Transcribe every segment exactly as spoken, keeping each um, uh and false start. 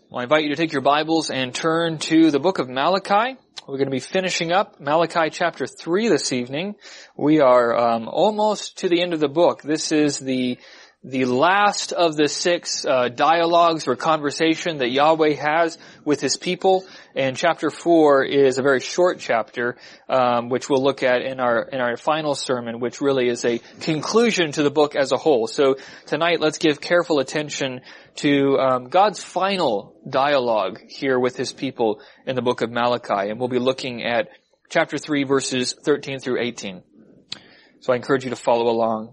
Well, I invite you to take your Bibles and turn to the book of Malachi. We're going to be finishing up Malachi chapter three this evening. We are um, almost to the end of the book. This is the the last of the six uh, dialogues or conversation that Yahweh has with His people. And chapter four is a very short chapter, um, which we'll look at in our in our final sermon, which really is a conclusion to the book as a whole. So tonight, let's give careful attention to um, God's final dialogue here with His people in the book of Malachi. And we'll be looking at chapter three, verses thirteen through eighteen. So I encourage you to follow along.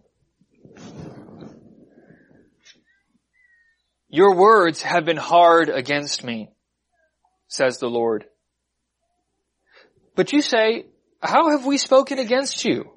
Your words have been hard against me, says the Lord. But you say, how have we spoken against you?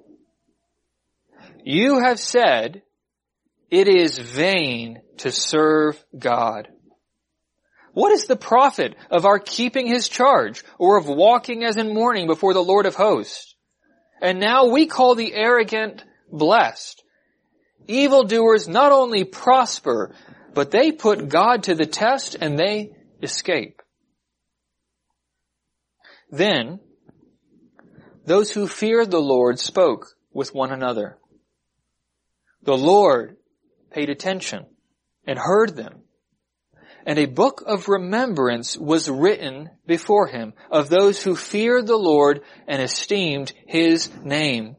You have said, it is vain to serve God. What is the profit of our keeping His charge, or of walking as in mourning before the Lord of hosts? And now we call the arrogant blessed. Evildoers not only prosper, but they put God to the test and they escape. Then, those who feared the Lord spoke with one another. The Lord paid attention and heard them. And a book of remembrance was written before Him of those who feared the Lord and esteemed His name.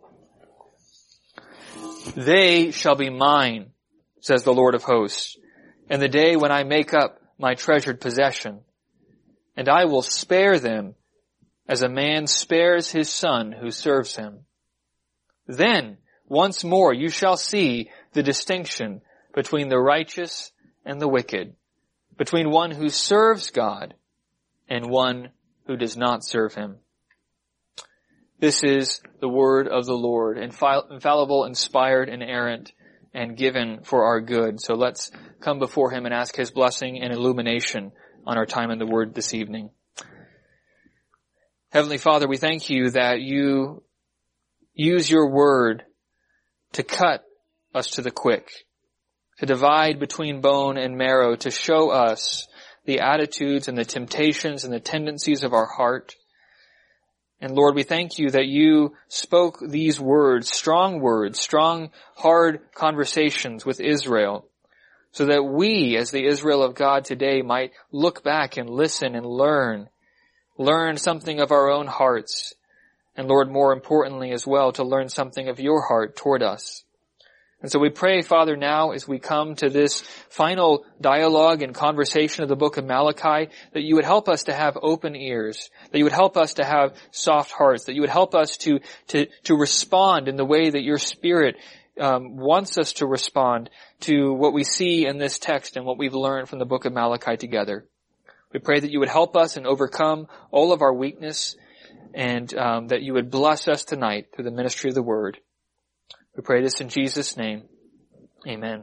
They shall be mine, says the Lord of hosts, in the day when I make up my treasured possession, and I will spare them as a man spares his son who serves him. Then, once more, you shall see the distinction between the righteous and the wicked, between one who serves God and one who does not serve Him. This is the word of the Lord, infallible, inspired, inerrant, and given for our good. So let's come before Him and ask His blessing and illumination on our time in the Word this evening. Heavenly Father, we thank You that You use Your Word to cut us to the quick, to divide between bone and marrow, to show us the attitudes and the temptations and the tendencies of our heart. And Lord, we thank You that You spoke these words, strong words, strong, hard conversations with Israel, so that we, as the Israel of God today, might look back and listen and learn, learn something of our own hearts, and Lord, more importantly as well, to learn something of Your heart toward us. And so we pray, Father, now as we come to this final dialogue and conversation of the book of Malachi, that You would help us to have open ears, that You would help us to have soft hearts, that You would help us to to to respond in the way that Your Spirit um, wants us to respond to what we see in this text and what we've learned from the book of Malachi together. We pray that You would help us and overcome all of our weakness, and um, that You would bless us tonight through the ministry of the Word. We pray this in Jesus' name. Amen.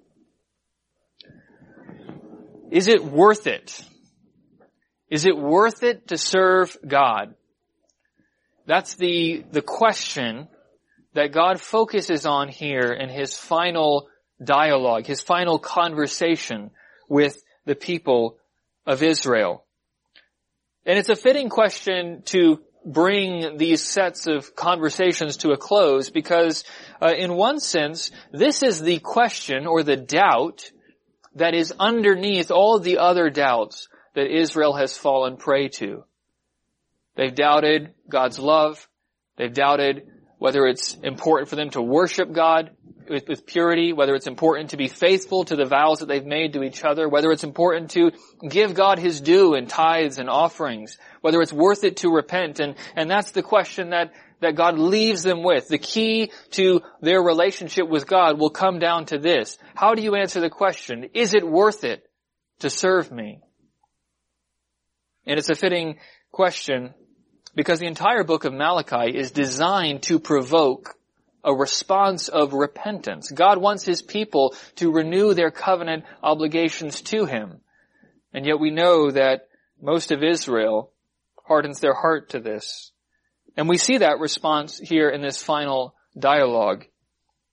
Is it worth it? Is it worth it to serve God? That's the, the question that God focuses on here in His final dialogue, His final conversation with the people of Israel. And it's a fitting question to bring these sets of conversations to a close because, uh, in one sense, this is the question or the doubt that is underneath all the other doubts that Israel has fallen prey to. They've doubted God's love. They've doubted whether it's important for them to worship God with, with purity, whether it's important to be faithful to the vows that they've made to each other, whether it's important to give God His due in tithes and offerings, whether it's worth it to repent. And, and that's the question that, that God leaves them with. The key to their relationship with God will come down to this. How do you answer the question, is it worth it to serve me? And it's a fitting question because the entire book of Malachi is designed to provoke a response of repentance. God wants His people to renew their covenant obligations to Him. And yet we know that most of Israel hardens their heart to this. And we see that response here in this final dialogue.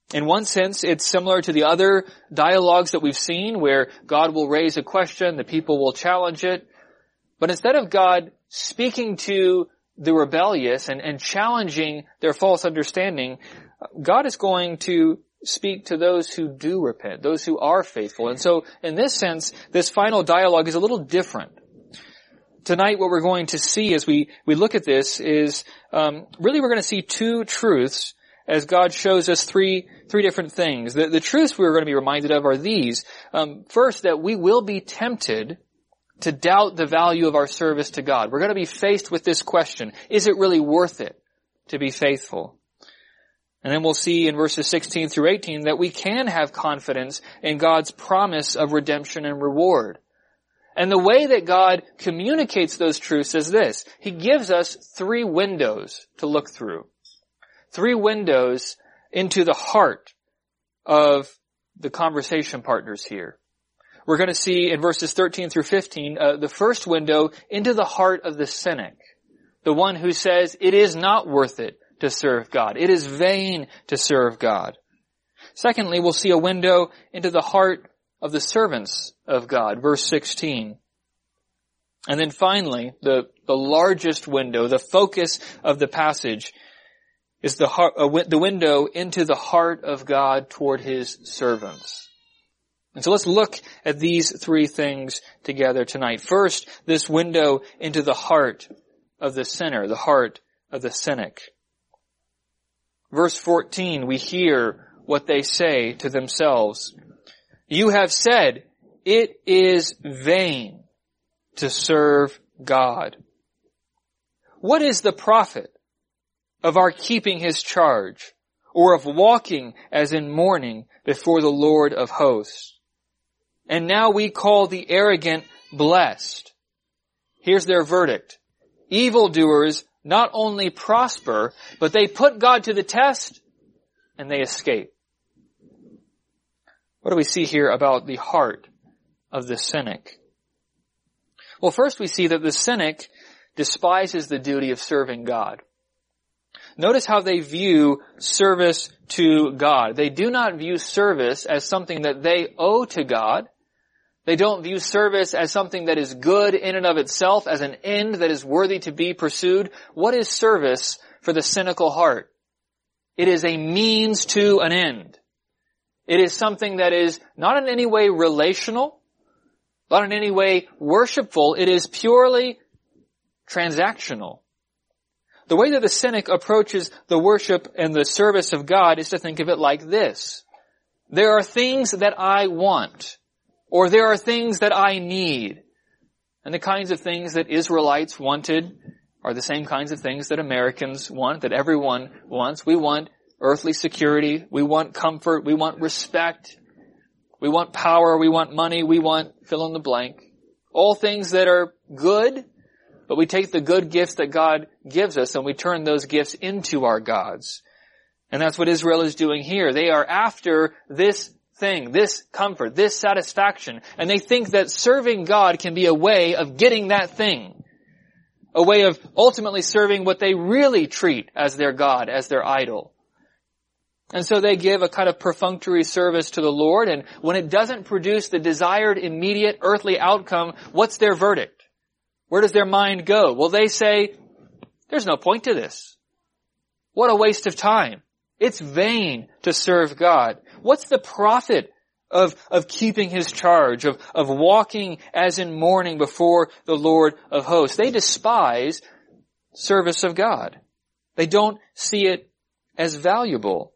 In one sense, it's similar to the other dialogues that we've seen where God will raise a question, the people will challenge it. But instead of God speaking to the rebellious and, and challenging their false understanding, God is going to speak to those who do repent, those who are faithful. And so, in this sense, this final dialogue is a little different. Tonight, what we're going to see as we, we look at this is, um, really we're going to see two truths as God shows us three, three different things. The, the truths we're going to be reminded of are these. Um, first, that we will be tempted to doubt the value of our service to God. We're going to be faced with this question. Is it really worth it to be faithful? And then we'll see in verses sixteen through eighteen that we can have confidence in God's promise of redemption and reward. And the way that God communicates those truths is this. He gives us three windows to look through. Three windows into the heart of the conversation partners here. We're going to see in verses thirteen through fifteen, uh, the first window into the heart of the cynic. The one who says it is not worth it to serve God. It is vain to serve God. Secondly, we'll see a window into the heart of the servants of God. Verse sixteen. And then finally, the, the largest window, the focus of the passage is the heart, uh, the window into the heart of God toward His servants. And so let's look at these three things together tonight. First, this window into the heart of the sinner, the heart of the cynic. Verse fourteen, we hear what they say to themselves. You have said, it is vain to serve God. What is the profit of our keeping His charge, or of walking as in mourning before the Lord of hosts? And now we call the arrogant blessed. Here's their verdict. Evildoers not only prosper, but they put God to the test and they escape. What do we see here about the heart of the cynic? Well, first we see that the cynic despises the duty of serving God. Notice how they view service to God. They do not view service as something that they owe to God. They don't view service as something that is good in and of itself, as an end that is worthy to be pursued. What is service for the cynical heart? It is a means to an end. It is something that is not in any way relational, not in any way worshipful. It is purely transactional. The way that the cynic approaches the worship and the service of God is to think of it like this. There are things that I want, or there are things that I need. And the kinds of things that Israelites wanted are the same kinds of things that Americans want, that everyone wants. We want earthly security. We want comfort. We want respect. We want power. We want money. We want fill in the blank. All things that are good, but we take the good gifts that God gives us and we turn those gifts into our gods. And that's what Israel is doing here. They are after this thing, this comfort, this satisfaction. And they think that serving God can be a way of getting that thing. A way of ultimately serving what they really treat as their God, as their idol. And so they give a kind of perfunctory service to the Lord, and when it doesn't produce the desired immediate earthly outcome, what's their verdict? Where does their mind go? Well, they say, there's no point to this. What a waste of time. It's vain to serve God. What's the profit of, of keeping His charge, of, of walking as in mourning before the Lord of hosts? They despise service of God. They don't see it as valuable.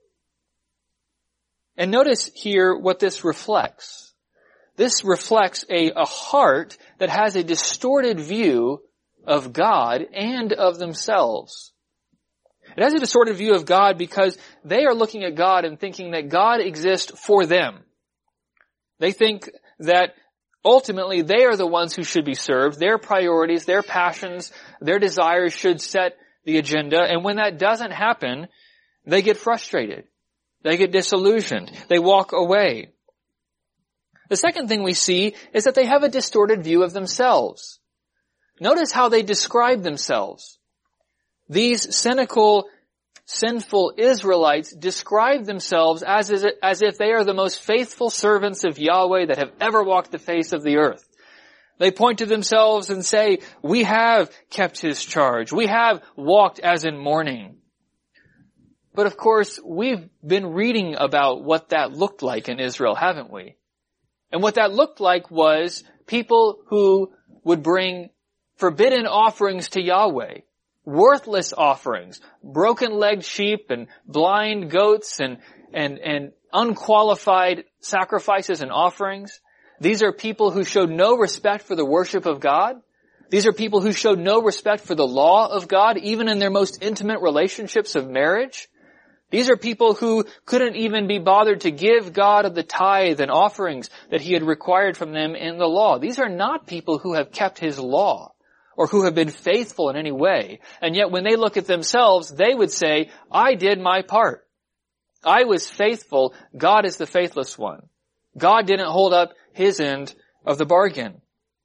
And notice here what this reflects. This reflects a, a heart that has a distorted view of God and of themselves. It has a distorted view of God because they are looking at God and thinking that God exists for them. They think that ultimately they are the ones who should be served. Their priorities, their passions, their desires should set the agenda. And when that doesn't happen, they get frustrated. They get disillusioned. They walk away. The second thing we see is that they have a distorted view of themselves. Notice how they describe themselves. These cynical sinful Israelites describe themselves as, as if they are the most faithful servants of Yahweh that have ever walked the face of the earth. They point to themselves and say, we have kept His charge. We have walked as in mourning. But of course, we've been reading about what that looked like in Israel, haven't we? And what that looked like was people who would bring forbidden offerings to Yahweh. Worthless offerings, broken-legged sheep and blind goats and, and, and unqualified sacrifices and offerings. These are people who showed no respect for the worship of God. These are people who showed no respect for the law of God, even in their most intimate relationships of marriage. These are people who couldn't even be bothered to give God the tithe and offerings that He had required from them in the law. These are not people who have kept His law, or who have been faithful in any way. And yet when they look at themselves, they would say, I did my part. I was faithful. God is the faithless one. God didn't hold up His end of the bargain.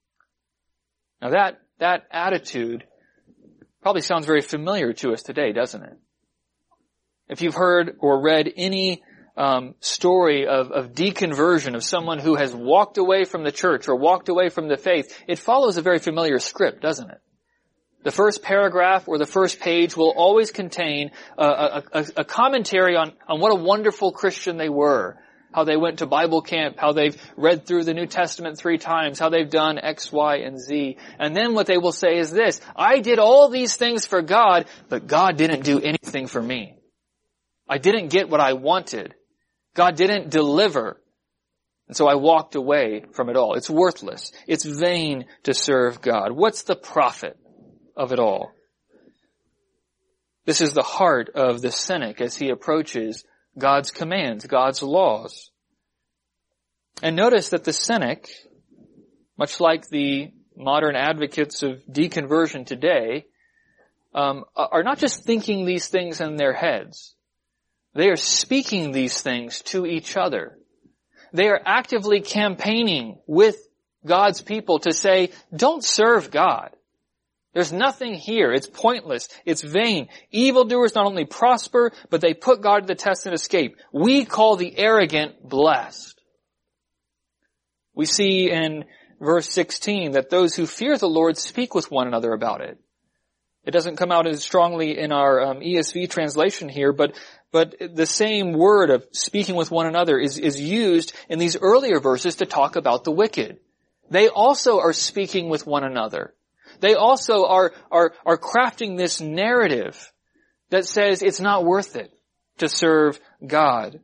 Now that, that attitude probably sounds very familiar to us today, doesn't it? If you've heard or read any Um, story of, of deconversion of someone who has walked away from the church or walked away from the faith, it follows a very familiar script, doesn't it? The first paragraph or the first page will always contain a, a, a, a commentary on, on what a wonderful Christian they were, how they went to Bible camp, how they've read through the New Testament three times, how they've done X, Y, and Z. And then what they will say is this, I did all these things for God, but God didn't do anything for me. I didn't get what I wanted. God didn't deliver. And so I walked away from it all. It's worthless. It's vain to serve God. What's the profit of it all? This is the heart of the cynic as he approaches God's commands, God's laws. And notice that the cynic, much like the modern advocates of deconversion today, um, are not just thinking these things in their heads. They are speaking these things to each other. They are actively campaigning with God's people to say, don't serve God. There's nothing here. It's pointless. It's vain. Evildoers not only prosper, but they put God to the test and escape. We call the arrogant blessed. We see in verse sixteen that those who fear the Lord speak with one another about it. It doesn't come out as strongly in our um, E S V translation here, but but the same word of speaking with one another is, is used in these earlier verses to talk about the wicked. They also are speaking with one another. They also are, are, are crafting this narrative that says it's not worth it to serve God.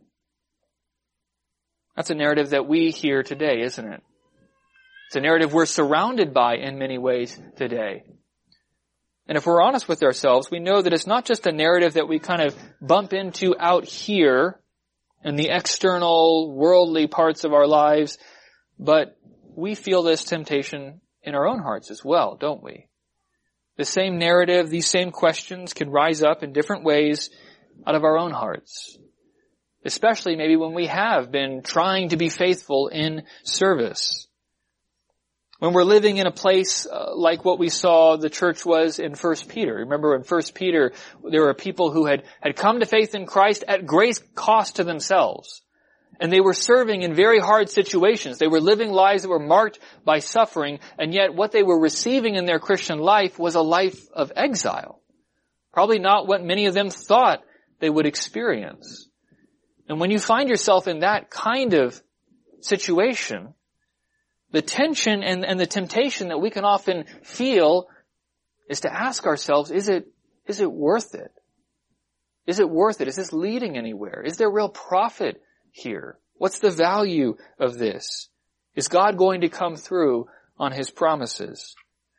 That's a narrative that we hear today, isn't it? It's a narrative we're surrounded by in many ways today. And if we're honest with ourselves, we know that it's not just a narrative that we kind of bump into out here in the external, worldly parts of our lives, but we feel this temptation in our own hearts as well, don't we? The same narrative, these same questions can rise up in different ways out of our own hearts, especially maybe when we have been trying to be faithful in service. When we're living in a place uh, like what we saw the church was in First Peter. Remember in First Peter, there were people who had, had come to faith in Christ at great cost to themselves. And they were serving in very hard situations. They were living lives that were marked by suffering, and yet what they were receiving in their Christian life was a life of exile. Probably not what many of them thought they would experience. And when you find yourself in that kind of situation, the tension and, and the temptation that we can often feel is to ask ourselves, is it, is it worth it? Is it worth it? Is this leading anywhere? Is there real profit here? What's the value of this? Is God going to come through on His promises?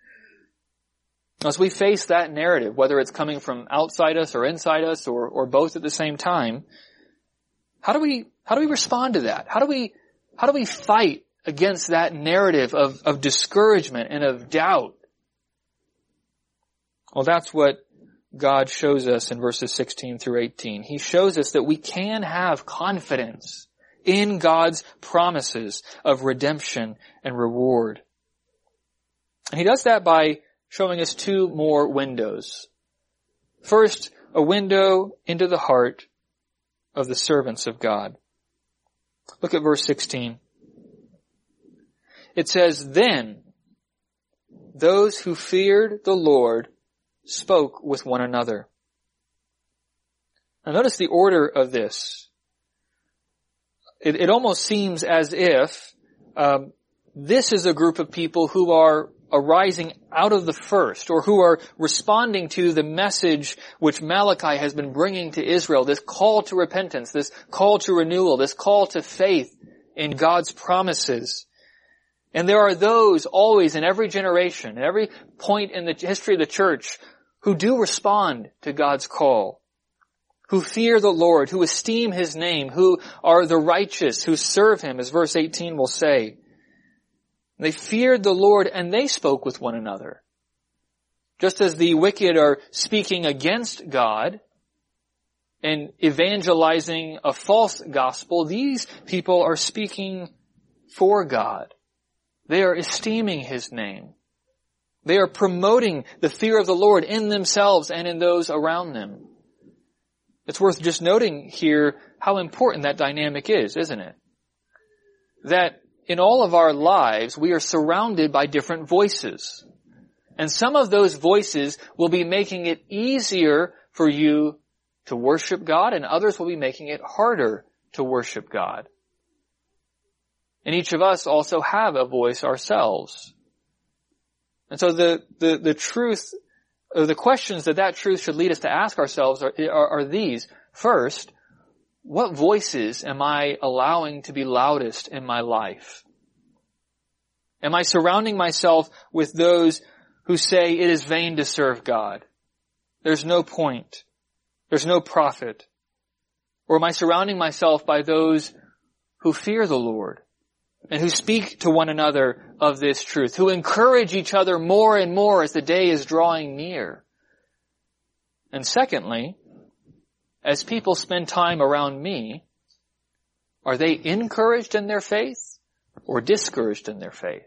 As we face that narrative, whether it's coming from outside us or inside us or, or both at the same time, how do we, how do we respond to that? How do we, how do we fight against that narrative of, of discouragement and of doubt? Well, that's what God shows us in verses sixteen through eighteen. He shows us that we can have confidence in God's promises of redemption and reward. And He does that by showing us two more windows. First, a window into the heart of the servants of God. Look at verse sixteen. It says, "Then those who feared the Lord spoke with one another." Now notice the order of this. It, it almost seems as if um, this is a group of people who are arising out of the first, or who are responding to the message which Malachi has been bringing to Israel, this call to repentance, this call to renewal, this call to faith in God's promises. And there are those always in every generation, at every point in the history of the church, who do respond to God's call, who fear the Lord, who esteem His name, who are the righteous, who serve Him, as verse eighteen will say. They feared the Lord and they spoke with one another. Just as the wicked are speaking against God and evangelizing a false gospel, these people are speaking for God. They are esteeming His name. They are promoting the fear of the Lord in themselves and in those around them. It's worth just noting here how important that dynamic is, isn't it? That in all of our lives, we are surrounded by different voices. And some of those voices will be making it easier for you to worship God, and others will be making it harder to worship God. And each of us also have a voice ourselves. And so the, the, the truth, or the questions that that truth should lead us to ask ourselves are, are, are these. First, what voices am I allowing to be loudest in my life? Am I surrounding myself with those who say it is vain to serve God? There's no point. There's no profit. Or am I surrounding myself by those who fear the Lord and who speak to one another of this truth, who encourage each other more and more as the day is drawing near? And secondly, as people spend time around me, are they encouraged in their faith or discouraged in their faith?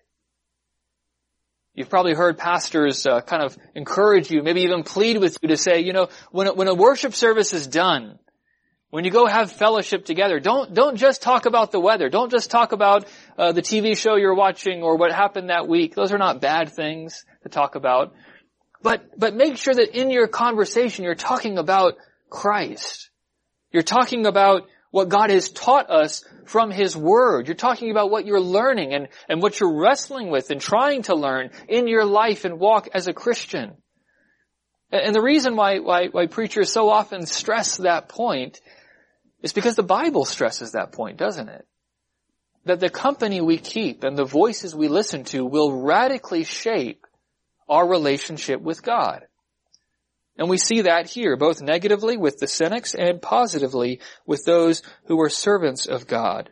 You've probably heard pastors uh, kind of encourage you, maybe even plead with you to say, you know, when a, when a worship service is done, when you go have fellowship together, don't don't just talk about the weather. Don't just talk about uh, the T V show you're watching or what happened that week. Those are not bad things to talk about. But but make sure that in your conversation you're talking about Christ. You're talking about what God has taught us from His Word. You're talking about what you're learning and, and what you're wrestling with and trying to learn in your life and walk as a Christian. And the reason why, why, why preachers so often stress that point is because the Bible stresses that point, doesn't it? That the company we keep and the voices we listen to will radically shape our relationship with God. And we see that here, both negatively with the cynics and positively with those who are servants of God.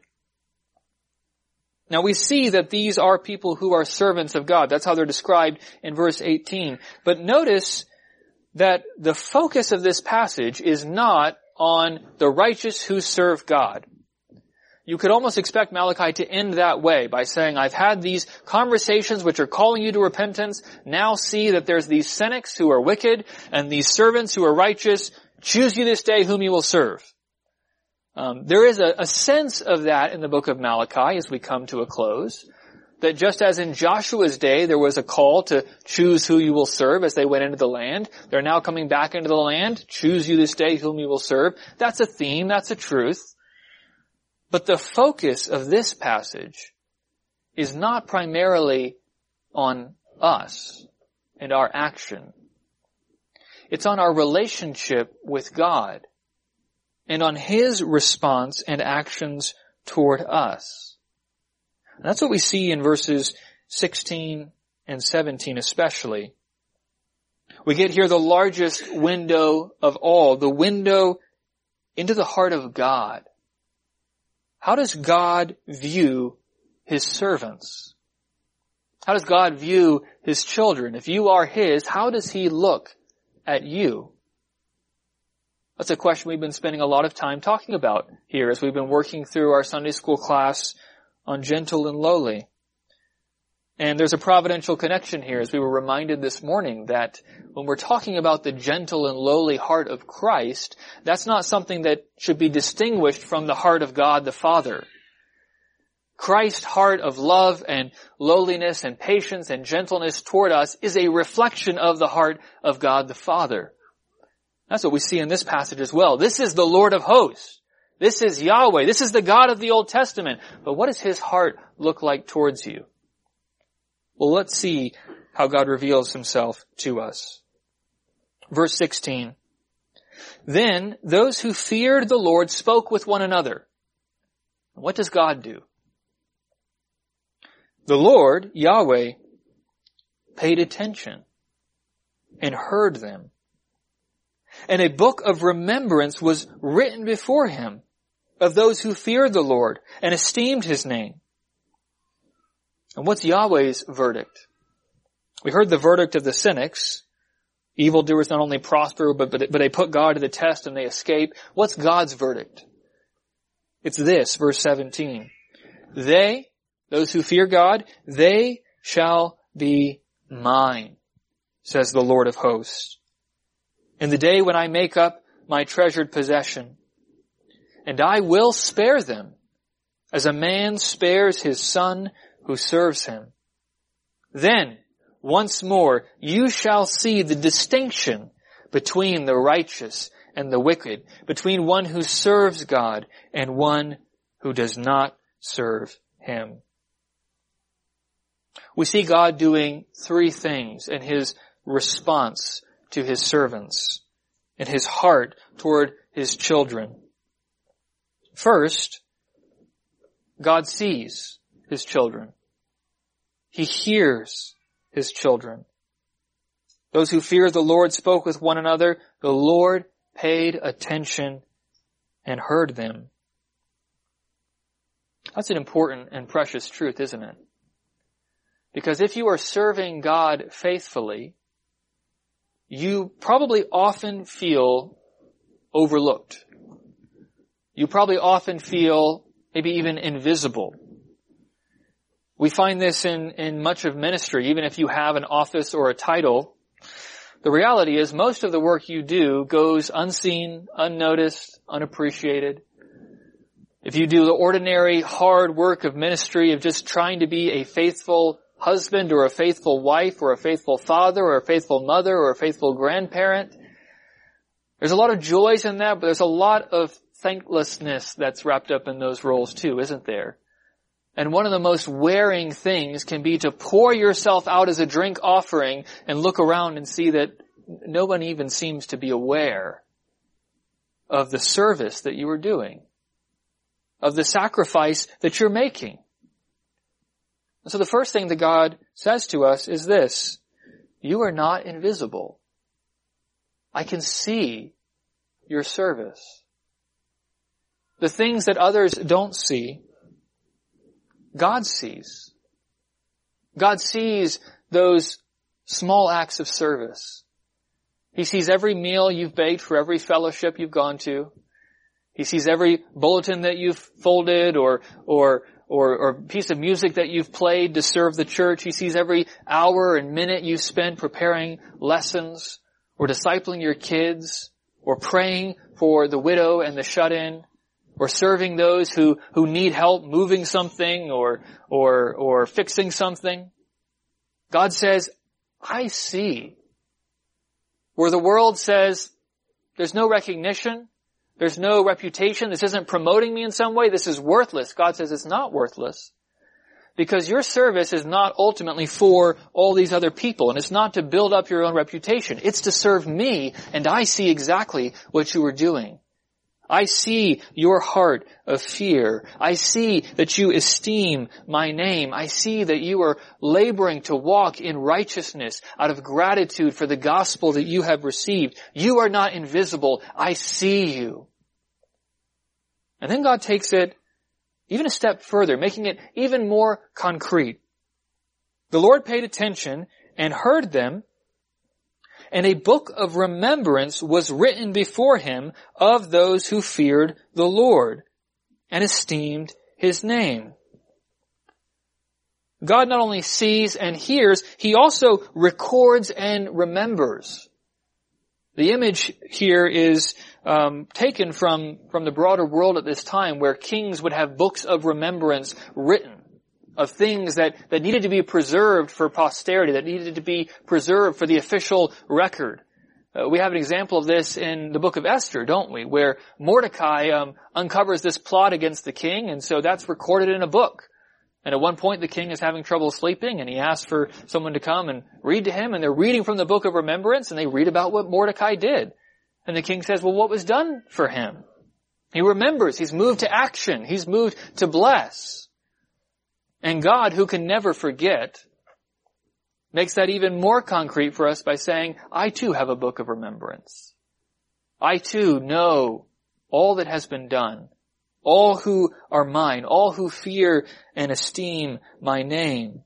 Now we see that these are people who are servants of God. That's how they're described in verse eighteen. But notice that the focus of this passage is not on the righteous who serve God. You could almost expect Malachi to end that way by saying, I've had these conversations which are calling you to repentance. Now see that there's these cynics who are wicked and these servants who are righteous. Choose you this day whom you will serve. Um, there is a, a sense of that in the book of Malachi as we come to a close. That just as in Joshua's day there was a call to choose who you will serve as they went into the land, they're now coming back into the land. Choose you this day whom you will serve. That's a theme. That's a truth. But the focus of this passage is not primarily on us and our action. It's on our relationship with God and on His response and actions toward us. And that's what we see in verses sixteen and seventeen especially. We get here the largest window of all, the window into the heart of God. How does God view His servants? How does God view His children? If you are His, how does He look at you? That's a question we've been spending a lot of time talking about here as we've been working through our Sunday school class on gentle and lowly. And there's a providential connection here, as we were reminded this morning, that when we're talking about the gentle and lowly heart of Christ, that's not something that should be distinguished from the heart of God the Father. Christ's heart of love and lowliness and patience and gentleness toward us is a reflection of the heart of God the Father. That's what we see in this passage as well. This is the Lord of hosts. This is Yahweh. This is the God of the Old Testament. But what does His heart look like towards you? Well, let's see how God reveals Himself to us. Verse sixteen. Then those who feared the Lord spoke with one another. What does God do? The Lord, Yahweh, paid attention and heard them. And a book of remembrance was written before Him of those who feared the Lord and esteemed His name. And what's Yahweh's verdict? We heard the verdict of the cynics. Evildoers not only prosper, but, but, but they put God to the test and they escape. What's God's verdict? It's this, verse seventeen. They, those who fear God, they shall be mine, says the Lord of hosts, in the day when I make up my treasured possession. And I will spare them, as a man spares his son who serves him. Then, once more, you shall see the distinction between the righteous and the wicked, between one who serves God and one who does not serve Him. We see God doing three things in His response to His servants, in His heart toward His children. First, God sees His children. He hears His children. Those who fear the Lord spoke with one another. The Lord paid attention and heard them. That's an important and precious truth, isn't it? Because if you are serving God faithfully, you probably often feel overlooked. You probably often feel maybe even invisible. We find this in, in much of ministry, even if you have an office or a title. The reality is most of the work you do goes unseen, unnoticed, unappreciated. If you do the ordinary hard work of ministry of just trying to be a faithful husband or a faithful wife or a faithful father or a faithful mother or a faithful grandparent, there's a lot of joys in that, but there's a lot of thanklessness that's wrapped up in those roles too, isn't there? And one of the most wearing things can be to pour yourself out as a drink offering and look around and see that no one even seems to be aware of the service that you are doing, of the sacrifice that you're making. And so the first thing that God says to us is this: you are not invisible. I can see your service. The things that others don't see, God sees. God sees those small acts of service. He sees every meal you've baked for every fellowship you've gone to. He sees every bulletin that you've folded or, or, or, or piece of music that you've played to serve the church. He sees every hour and minute you spend preparing lessons or discipling your kids or praying for the widow and the shut-in, or serving those who, who need help moving something or, or, or fixing something. God says, I see. Where the world says, there's no recognition, there's no reputation, this isn't promoting me in some way, this is worthless. God says it's not worthless. Because your service is not ultimately for all these other people, and it's not to build up your own reputation. It's to serve me, and I see exactly what you are doing. I see your heart of fear. I see that you esteem my name. I see that you are laboring to walk in righteousness out of gratitude for the gospel that you have received. You are not invisible. I see you. And then God takes it even a step further, making it even more concrete. The Lord paid attention and heard them, and a book of remembrance was written before Him of those who feared the Lord and esteemed His name. God not only sees and hears, He also records and remembers. The image here is um, taken from, from the broader world at this time, where kings would have books of remembrance written of things that, that needed to be preserved for posterity, that needed to be preserved for the official record. Uh, we have an example of this in the book of Esther, don't we? Where Mordecai um, uncovers this plot against the king, and so that's recorded in a book. And at one point the king is having trouble sleeping, and he asks for someone to come and read to him, and they're reading from the book of remembrance, and they read about what Mordecai did. And the king says, well, what was done for him? He remembers. He's moved to action. He's moved to bless. And God, who can never forget, makes that even more concrete for us by saying, I too have a book of remembrance. I too know all that has been done. All who are mine, all who fear and esteem my name.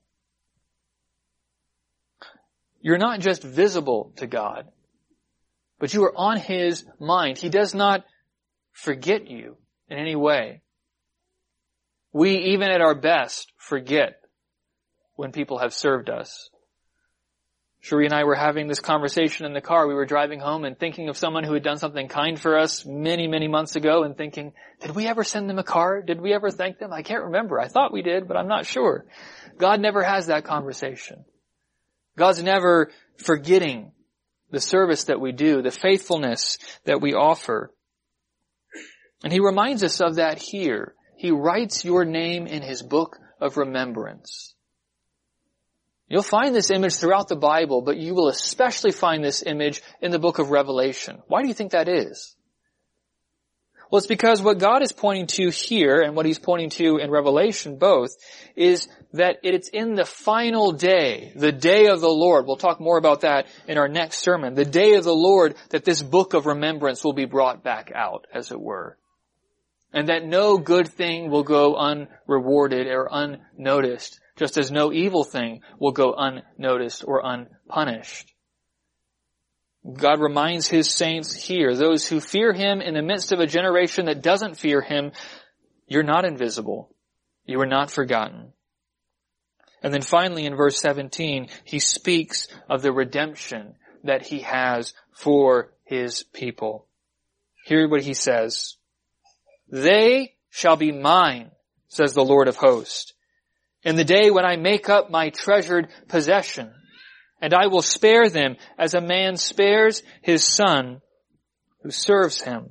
You're not just visible to God, but you are on His mind. He does not forget you in any way. We, even at our best, forget when people have served us. Cherie and I were having this conversation in the car. We were driving home and thinking of someone who had done something kind for us many, many months ago, and thinking, did we ever send them a card? Did we ever thank them? I can't remember. I thought we did, but I'm not sure. God never has that conversation. God's never forgetting the service that we do, the faithfulness that we offer. And He reminds us of that here. He writes your name in His book of remembrance. You'll find this image throughout the Bible, but you will especially find this image in the book of Revelation. Why do you think that is? Well, it's because what God is pointing to here, and what He's pointing to in Revelation both, is that it's in the final day, the day of the Lord. We'll talk more about that in our next sermon. The day of the Lord, that this book of remembrance will be brought back out, as it were. And that no good thing will go unrewarded or unnoticed, just as no evil thing will go unnoticed or unpunished. God reminds His saints here, those who fear Him in the midst of a generation that doesn't fear Him, you're not invisible. You are not forgotten. And then finally in verse seventeen, He speaks of the redemption that He has for His people. Hear what He says. They shall be mine, says the Lord of hosts, in the day when I make up my treasured possession, and I will spare them as a man spares his son who serves him.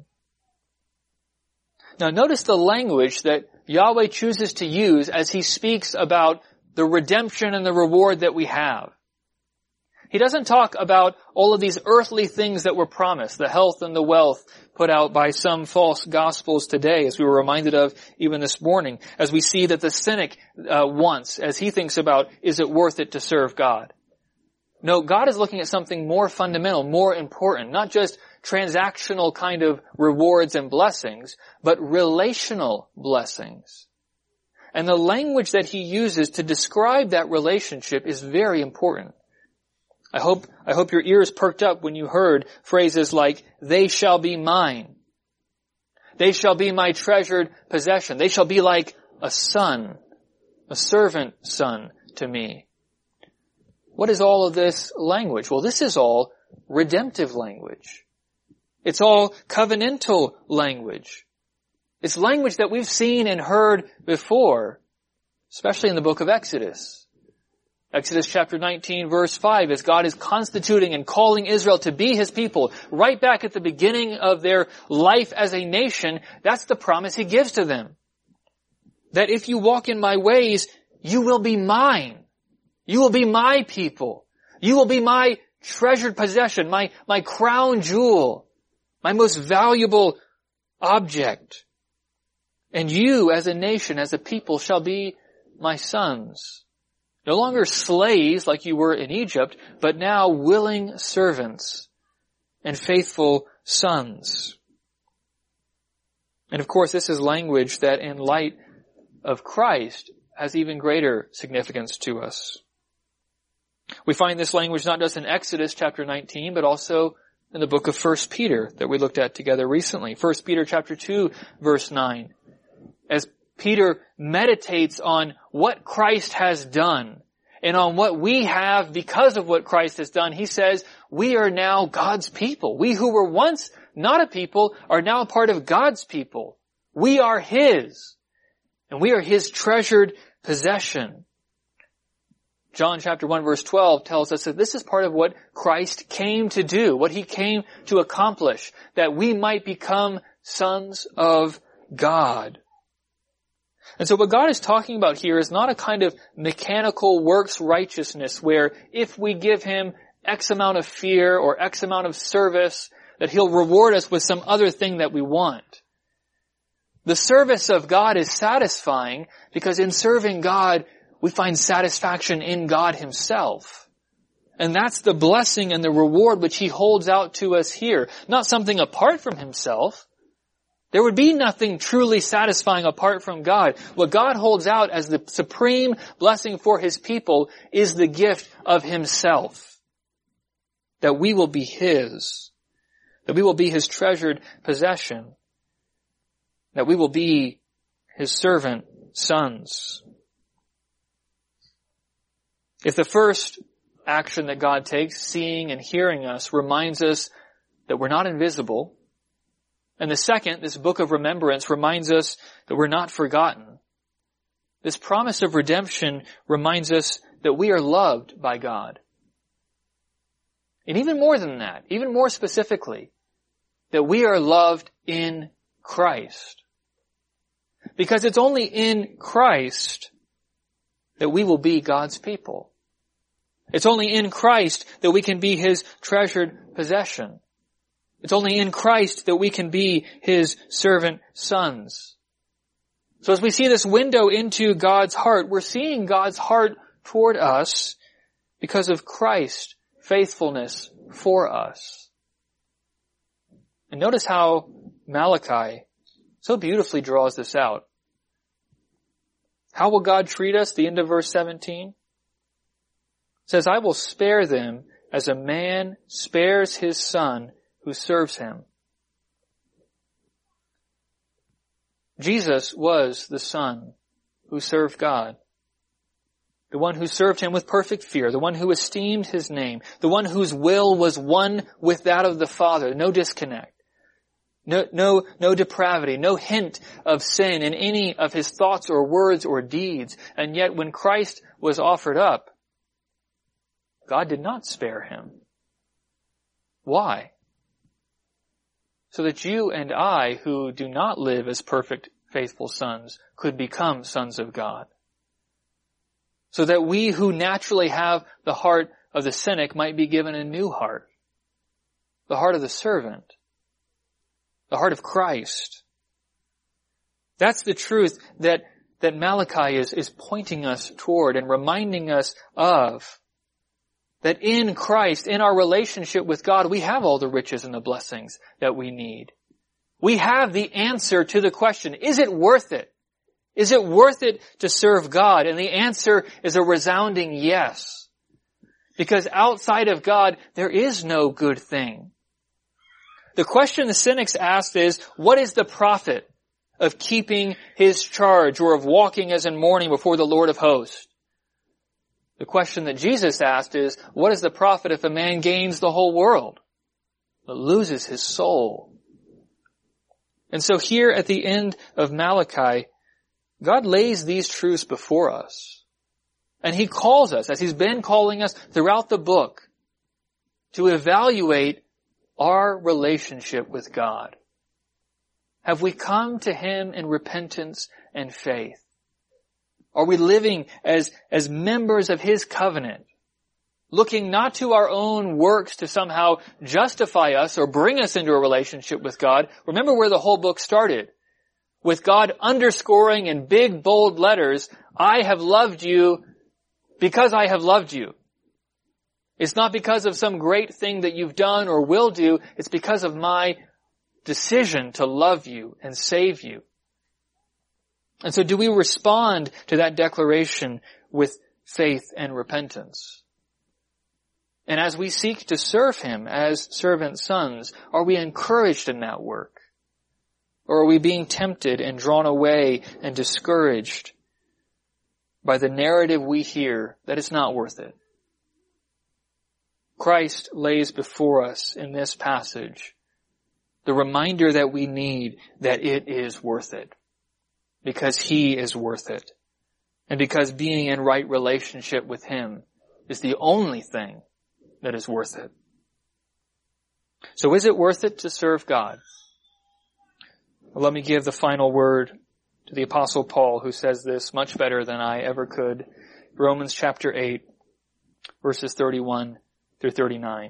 Now notice the language that Yahweh chooses to use as He speaks about the redemption and the reward that we have. He doesn't talk about all of these earthly things that were promised, the health and the wealth put out by some false gospels today, as we were reminded of even this morning, as we see that the cynic uh, wants, as he thinks about, is it worth it to serve God? No, God is looking at something more fundamental, more important, not just transactional kind of rewards and blessings, but relational blessings. And the language that He uses to describe that relationship is very important. I hope, I hope your ears perked up when you heard phrases like, they shall be mine. They shall be my treasured possession. They shall be like a son, a servant son to me. What is all of this language? Well, this is all redemptive language. It's all covenantal language. It's language that we've seen and heard before, especially in the book of Exodus. Exodus chapter nineteen verse five, as God is constituting and calling Israel to be His people, right back at the beginning of their life as a nation, that's the promise He gives to them. That if you walk in my ways, you will be mine. You will be my people. You will be my treasured possession, my, my crown jewel, my most valuable object. And you as a nation, as a people, shall be my sons. No longer slaves like you were in Egypt, but now willing servants and faithful sons. And of course, this is language that in light of Christ has even greater significance to us. We find this language not just in Exodus chapter nineteen, but also in the book of First Peter that we looked at together recently. First Peter chapter two verse nine. As Peter meditates on what Christ has done and on what we have because of what Christ has done, he says, we are now God's people. We who were once not a people are now part of God's people. We are His, and we are His treasured possession. John chapter one verse twelve tells us that this is part of what Christ came to do, what He came to accomplish, that we might become sons of God. And so what God is talking about here is not a kind of mechanical works righteousness where if we give Him X amount of fear or X amount of service, that He'll reward us with some other thing that we want. The service of God is satisfying because in serving God, we find satisfaction in God Himself. And that's the blessing and the reward which He holds out to us here. Not something apart from Himself. There would be nothing truly satisfying apart from God. What God holds out as the supreme blessing for His people is the gift of Himself. That we will be His. That we will be His treasured possession. That we will be His servant sons. If the first action that God takes, seeing and hearing us, reminds us that we're not invisible, and the second, this book of remembrance, reminds us that we're not forgotten, this promise of redemption reminds us that we are loved by God. And even more than that, even more specifically, that we are loved in Christ. Because it's only in Christ that we will be God's people. It's only in Christ that we can be His treasured possession. It's only in Christ that we can be His servant sons. So as we see this window into God's heart, we're seeing God's heart toward us because of Christ's faithfulness for us. And notice how Malachi so beautifully draws this out. How will God treat us? The end of verse seventeen says, I will spare them as a man spares his son who serves him. Jesus was the Son who served God. The one who served Him with perfect fear. The one who esteemed His name. The one whose will was one with that of the Father. No disconnect. No, no, no depravity. No hint of sin in any of His thoughts or words or deeds. And yet when Christ was offered up, God did not spare Him. Why? So that you and I, who do not live as perfect, faithful sons, could become sons of God. So that we who naturally have the heart of the cynic might be given a new heart. The heart of the servant. The heart of Christ. That's the truth that, that Malachi is, is pointing us toward and reminding us of. That in Christ, in our relationship with God, we have all the riches and the blessings that we need. We have the answer to the question, is it worth it? Is it worth it to serve God? And the answer is a resounding yes. Because outside of God, there is no good thing. The question the cynics asked is, what is the profit of keeping His charge or of walking as in mourning before the Lord of hosts? The question that Jesus asked is, what is the profit if a man gains the whole world, but loses his soul? And so here at the end of Malachi, God lays these truths before us. And He calls us, as He's been calling us throughout the book, to evaluate our relationship with God. Have we come to Him in repentance and faith? Are we living as, as members of His covenant, looking not to our own works to somehow justify us or bring us into a relationship with God? Remember where the whole book started, with God underscoring in big, bold letters, I have loved you because I have loved you. It's not because of some great thing that you've done or will do. It's because of my decision to love you and save you. And so do we respond to that declaration with faith and repentance? And as we seek to serve Him as servant sons, are we encouraged in that work? Or are we being tempted and drawn away and discouraged by the narrative we hear that it's not worth it? Christ lays before us in this passage the reminder that we need that it is worth it, because He is worth it, and because being in right relationship with Him is the only thing that is worth it. So is it worth it to serve God? Well, let me give the final word to the Apostle Paul, who says this much better than I ever could. Romans chapter eight, verses thirty-one through thirty-nine.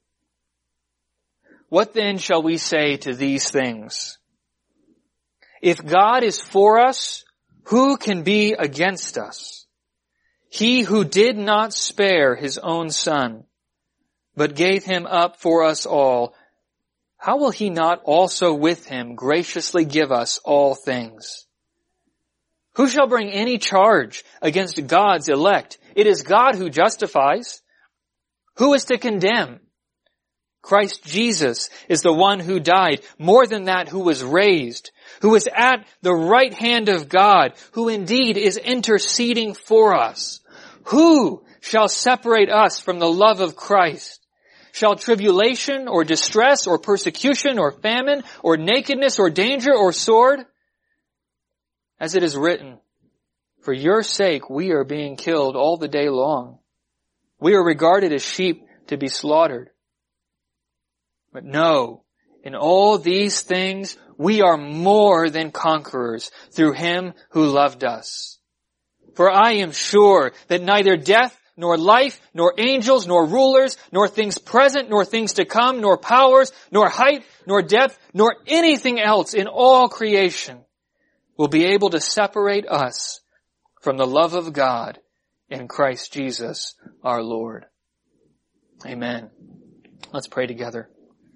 What then shall we say to these things? If God is for us, who can be against us? He who did not spare His own Son, but gave Him up for us all, how will He not also with Him graciously give us all things? Who shall bring any charge against God's elect? It is God who justifies. Who is to condemn? Christ Jesus is the one who died, more than that, who was raised, who is at the right hand of God, who indeed is interceding for us. Who shall separate us from the love of Christ? Shall tribulation or distress or persecution or famine or nakedness or danger or sword? As it is written, for your sake we are being killed all the day long. We are regarded as sheep to be slaughtered. But no, in all these things we are more than conquerors through Him who loved us. For I am sure that neither death, nor life, nor angels, nor rulers, nor things present, nor things to come, nor powers, nor height, nor depth, nor anything else in all creation will be able to separate us from the love of God in Christ Jesus our Lord. Amen. Let's pray together.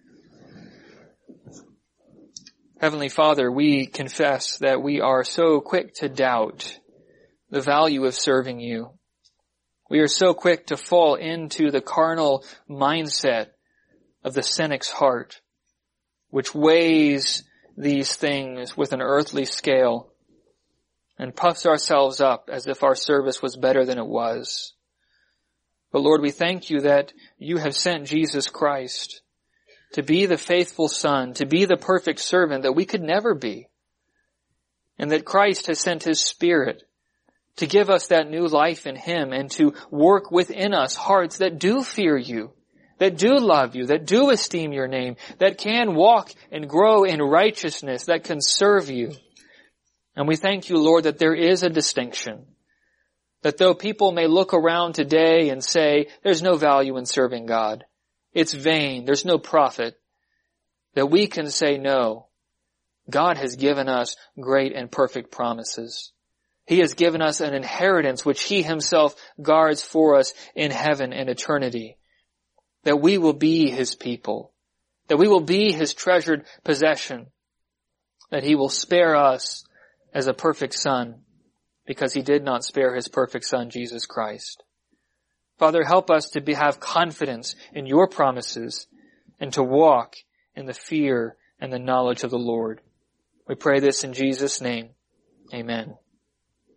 Heavenly Father, we confess that we are so quick to doubt the value of serving You. We are so quick to fall into the carnal mindset of the cynic's heart, which weighs these things with an earthly scale and puffs ourselves up as if our service was better than it was. But Lord, we thank You that You have sent Jesus Christ to be the faithful Son, to be the perfect servant that we could never be, and that Christ has sent His Spirit to give us that new life in Him and to work within us hearts that do fear You, that do love You, that do esteem Your name, that can walk and grow in righteousness, that can serve You. And we thank You, Lord, that there is a distinction, that though people may look around today and say, there's no value in serving God, it's vain, there's no profit, that we can say no. God has given us great and perfect promises. He has given us an inheritance which He Himself guards for us in heaven and eternity. That we will be His people. That we will be His treasured possession. That He will spare us as a perfect Son, because He did not spare His perfect Son, Jesus Christ. Father, help us to be, have confidence in Your promises and to walk in the fear and the knowledge of the Lord. We pray this in Jesus' name. Amen.